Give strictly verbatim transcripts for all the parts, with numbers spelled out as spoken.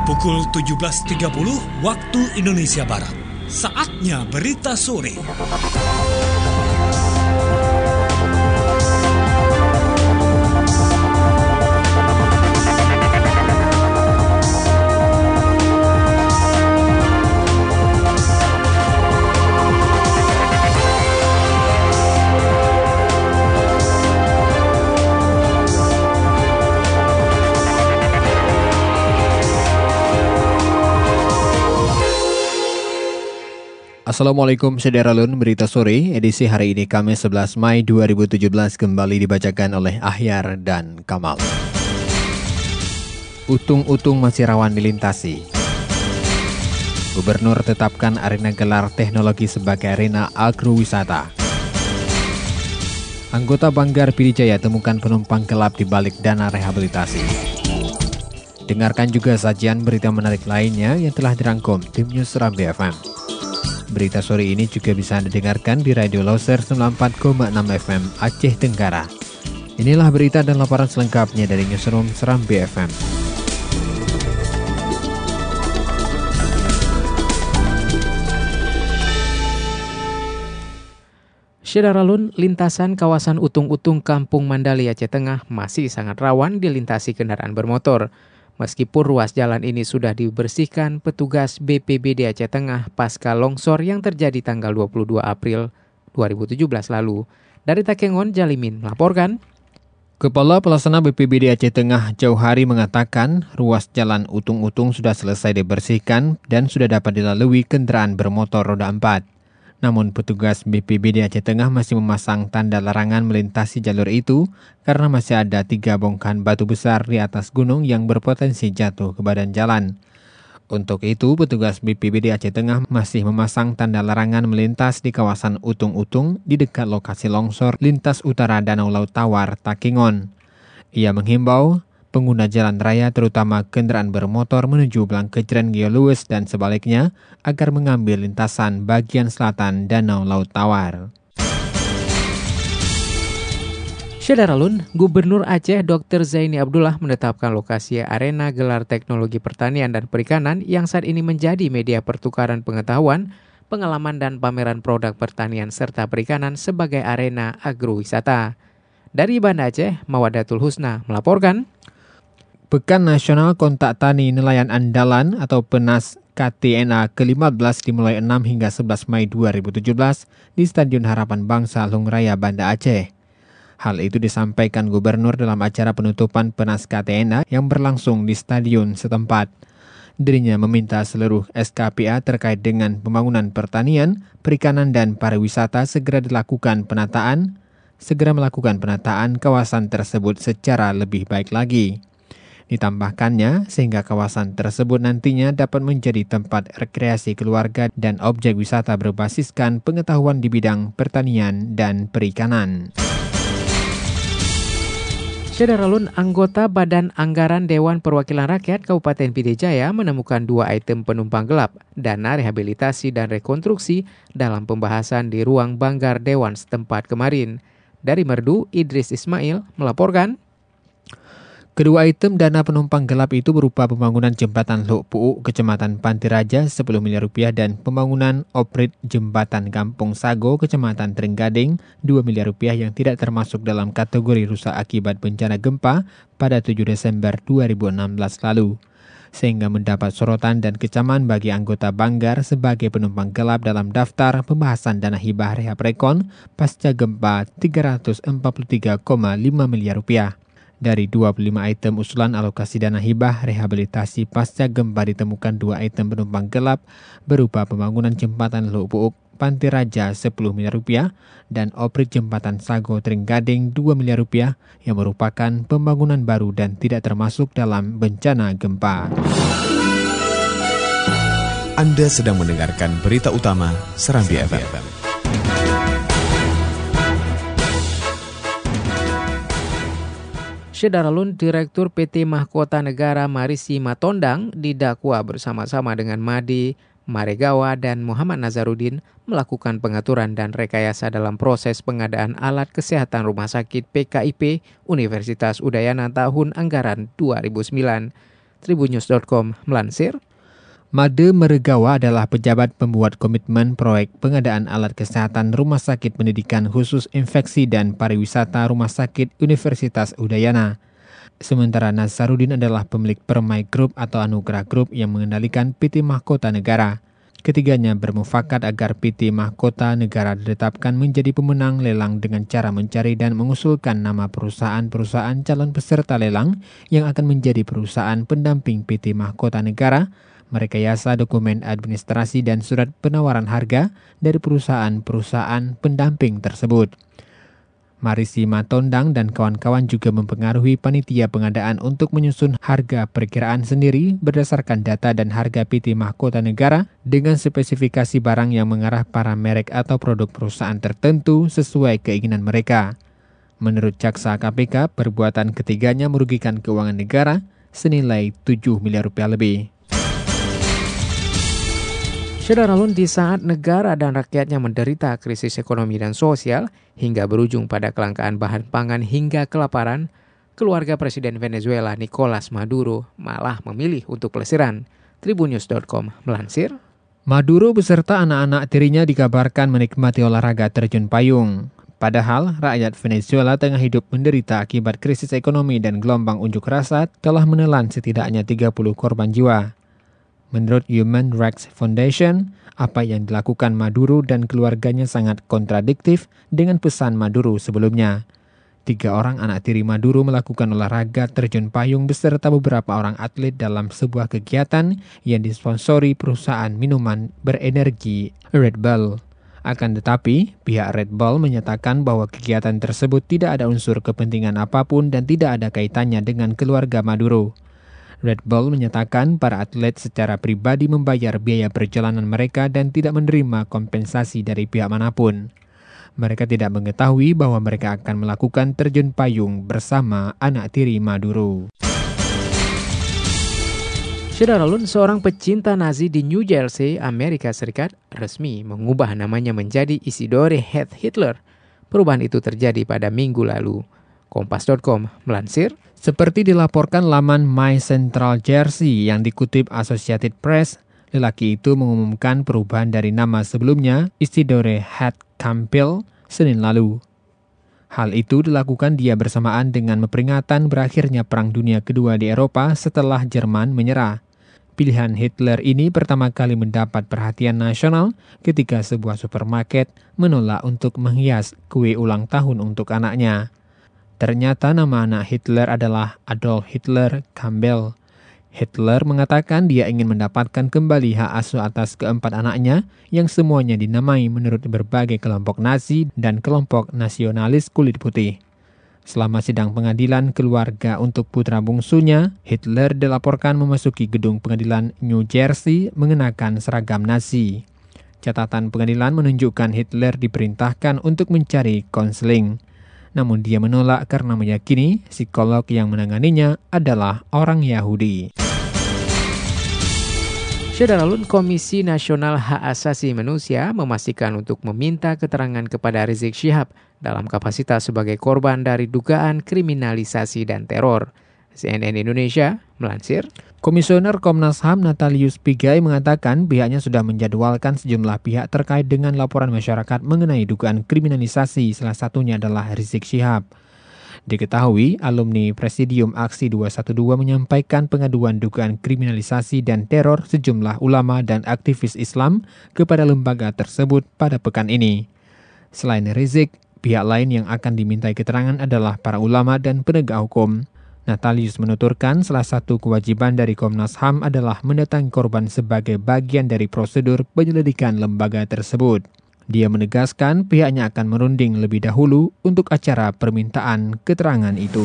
Pukul tujuh belas tiga puluh waktu Indonesia Barat. Saatnya berita sore. Assalamualaikum Sederalun, berita sore edisi hari ini Kamis sebelas Mei dua ribu tujuh belas kembali dibacakan oleh Ahyar dan Kamal. Utung-utung masih rawan dilintasi. Gubernur tetapkan arena gelar teknologi sebagai arena agrowisata. Anggota Banggar Pidijaya temukan penumpang gelap di balik dana rehabilitasi. Dengarkan juga sajian berita menarik lainnya yang telah dirangkum tim News Serambi F M. Berita sore ini juga bisa Anda dengarkan di Radio Loser sembilan puluh empat koma enam F M Aceh Tenggara. Inilah berita dan laporan selengkapnya dari Newsroom Serambi F M. Syedaralun, lintasan kawasan Utung-Utung Kampung Mandali Aceh Tengah masih sangat rawan dilintasi kendaraan bermotor. Meskipun ruas jalan ini sudah dibersihkan petugas B P B D Aceh Tengah pasca longsor yang terjadi tanggal dua puluh dua April dua ribu tujuh belas lalu. Dari Takengon, Jalimin melaporkan. Kepala Pelaksana B P B D Aceh Tengah Jauhari mengatakan ruas jalan Utung-Utung sudah selesai dibersihkan dan sudah dapat dilalui kendaraan bermotor roda empat. Namun petugas B P B D Aceh Tengah masih memasang tanda larangan melintasi jalur itu karena masih ada tiga bongkahan batu besar di atas gunung yang berpotensi jatuh ke badan jalan. Untuk itu, petugas B P B D Aceh Tengah masih memasang tanda larangan melintas di kawasan Utung-Utung di dekat lokasi longsor lintas utara Danau Laut Tawar, Takengon. Ia menghimbau pengguna jalan raya terutama kendaraan bermotor menuju Blangkecren Geoluwes dan sebaliknya agar mengambil lintasan bagian selatan Danau Laut Tawar. Syedaralun, Gubernur Aceh Doktor Zaini Abdullah menetapkan lokasi arena gelar teknologi pertanian dan perikanan yang saat ini menjadi media pertukaran pengetahuan, pengalaman dan pameran produk pertanian serta perikanan sebagai arena agrowisata. Dari Banda Aceh, Mawadatul Husna melaporkan. Pekan Nasional Kontak Tani Nelayan Andalan atau Penas K T N A ke lima belas dimulai enam hingga sebelas Mei dua ribu tujuh belas di Stadion Harapan Bangsa Lungraya Banda Aceh. Hal itu disampaikan Gubernur dalam acara penutupan Penas K T N A yang berlangsung di stadion setempat. Dirinya meminta seluruh S K P A terkait dengan pembangunan pertanian, perikanan dan pariwisata segera dilakukan penataan, segera melakukan penataan kawasan tersebut secara lebih baik lagi. Ditambahkannya, sehingga kawasan tersebut nantinya dapat menjadi tempat rekreasi keluarga dan objek wisata berbasiskan pengetahuan di bidang pertanian dan perikanan. Syedaralun, anggota Badan Anggaran Dewan Perwakilan Rakyat Kabupaten Pidijaya menemukan dua item penumpang gelap, dana rehabilitasi dan rekonstruksi dalam pembahasan di ruang Banggar Dewan setempat kemarin. Dari Merdu, Idris Ismail melaporkan. Kedua item dana penumpang gelap itu berupa pembangunan jembatan Luk Puuk, Kecamatan Pantiraja sepuluh miliar rupiah dan pembangunan oprit jembatan Kampung Sago, Kecamatan Trenggading dua miliar rupiah yang tidak termasuk dalam kategori rusak akibat bencana gempa pada tujuh Desember dua ribu enam belas lalu. Sehingga mendapat sorotan dan kecaman bagi anggota Banggar sebagai penumpang gelap dalam daftar pembahasan dana hibah rehab rekon pasca gempa tiga ratus empat puluh tiga koma lima miliar rupiah. Dari dua puluh lima item usulan alokasi dana hibah rehabilitasi pasca gempa ditemukan dua item penumpang gelap berupa pembangunan jembatan Luk Puuk Pantiraja sepuluh miliar rupiah dan oprit jembatan Sago Trenggading dua miliar rupiah yang merupakan pembangunan baru dan tidak termasuk dalam bencana gempa. Anda sedang mendengarkan berita utama Serambi F M. Syedaralun, Direktur P T Mahkota Negara Marisi Matondang didakwa bersama-sama dengan Madi Maregawa dan Muhammad Nazarudin melakukan pengaturan dan rekayasa dalam proses pengadaan alat kesehatan rumah sakit P K I P Universitas Udayana tahun anggaran dua ribu sembilan. Tribunnews dot com melansir. Made Meregawa adalah pejabat pembuat komitmen proyek pengadaan alat kesehatan Rumah Sakit Pendidikan Khusus Infeksi dan Pariwisata Rumah Sakit Universitas Udayana. Sementara Nazarudin adalah pemilik Permai Group atau Anugerah Group yang mengendalikan P T Mahkota Negara. Ketiganya bermufakat agar P T Mahkota Negara ditetapkan menjadi pemenang lelang dengan cara mencari dan mengusulkan nama perusahaan-perusahaan calon peserta lelang yang akan menjadi perusahaan pendamping P T Mahkota Negara, merekayasa dokumen administrasi dan surat penawaran harga dari perusahaan-perusahaan pendamping tersebut. Marisi Matondang dan kawan-kawan juga mempengaruhi panitia pengadaan untuk menyusun harga perkiraan sendiri berdasarkan data dan harga P T Mahkota Negara dengan spesifikasi barang yang mengarah pada merek atau produk perusahaan tertentu sesuai keinginan mereka. Menurut Jaksa K P K, perbuatan ketiganya merugikan keuangan negara senilai tujuh miliar rupiah lebih. Saudara Lun, di saat negara dan rakyatnya menderita krisis ekonomi dan sosial hingga berujung pada kelangkaan bahan pangan hingga kelaparan, keluarga Presiden Venezuela Nicolas Maduro malah memilih untuk pelesiran. Tribunnews dot com melansir. Maduro beserta anak-anak tirinya dikabarkan menikmati olahraga terjun payung. Padahal rakyat Venezuela tengah hidup menderita akibat krisis ekonomi dan gelombang unjuk rasa telah menelan setidaknya tiga puluh korban jiwa. Menurut Human Rights Foundation, apa yang dilakukan Maduro dan keluarganya sangat kontradiktif dengan pesan Maduro sebelumnya. Tiga orang anak tiri Maduro melakukan olahraga terjun payung beserta beberapa orang atlet dalam sebuah kegiatan yang disponsori perusahaan minuman berenergi Red Bull. Akan tetapi, pihak Red Bull menyatakan bahwa kegiatan tersebut tidak ada unsur kepentingan apapun dan tidak ada kaitannya dengan keluarga Maduro. Red Bull menyatakan para atlet secara pribadi membayar biaya perjalanan mereka dan tidak menerima kompensasi dari pihak manapun. Mereka tidak mengetahui bahwa mereka akan melakukan terjun payung bersama anak tiri Maduro. Saudara Lun, seorang pecinta Nazi di New Jersey, Amerika Serikat, resmi mengubah namanya menjadi Isidore Heath Hitler. Perubahan itu terjadi pada minggu lalu. Kompas dot com melansir. Seperti dilaporkan laman My Central Jersey yang dikutip Associated Press, lelaki itu mengumumkan perubahan dari nama sebelumnya, Isidore Heath Campbell, Senin lalu. Hal itu dilakukan dia bersamaan dengan memperingatan berakhirnya Perang Dunia Kedua di Eropa setelah Jerman menyerah. Pilihan Hitler ini pertama kali mendapat perhatian nasional ketika sebuah supermarket menolak untuk menghias kue ulang tahun untuk anaknya. Ternyata nama anak Hitler adalah Adolf Hitler Campbell. Hitler mengatakan dia ingin mendapatkan kembali hak asuh atas keempat anaknya yang semuanya dinamai menurut berbagai kelompok Nazi dan kelompok nasionalis kulit putih. Selama sidang pengadilan keluarga untuk putra bungsunya, Hitler dilaporkan memasuki gedung pengadilan New Jersey mengenakan seragam Nazi. Catatan pengadilan menunjukkan Hitler diperintahkan untuk mencari konseling. Namun dia menolak karena meyakini psikolog yang menanganinya adalah orang Yahudi. Saudara Lun, Komisi Nasional Hak Asasi Manusia memastikan untuk meminta keterangan kepada Rizik Syihab dalam kapasitas sebagai korban dari dugaan kriminalisasi dan teror. C N N Indonesia melansir. Komisioner Komnas H A M Natalius Pigai mengatakan pihaknya sudah menjadwalkan sejumlah pihak terkait dengan laporan masyarakat mengenai dugaan kriminalisasi, salah satunya adalah Rizik Syihab. Diketahui, alumni Presidium Aksi dua satu dua menyampaikan pengaduan dugaan kriminalisasi dan teror sejumlah ulama dan aktivis Islam kepada lembaga tersebut pada pekan ini. Selain Rizik, pihak lain yang akan dimintai keterangan adalah para ulama dan penegak hukum. Natalius menuturkan salah satu kewajiban dari Komnas H A M adalah mendatangi korban sebagai bagian dari prosedur penyelidikan lembaga tersebut. Dia menegaskan pihaknya akan merunding lebih dahulu untuk acara permintaan keterangan itu.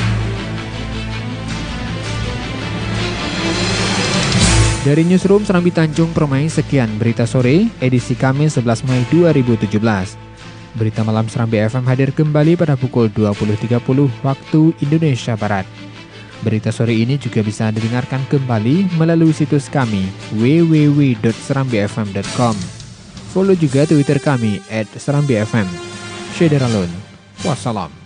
Dari Newsroom Serambi Tanjung Permai, sekian berita sore edisi Kamis sebelas Mei dua ribu tujuh belas. Berita malam Serambi F M hadir kembali pada pukul dua puluh tiga puluh waktu Indonesia Barat. Berita sore ini juga bisa didengarkan kembali melalui situs kami w w w dot serambi f m dot com. Follow juga Twitter kami at serambi f m. Syederalun. Wassalam.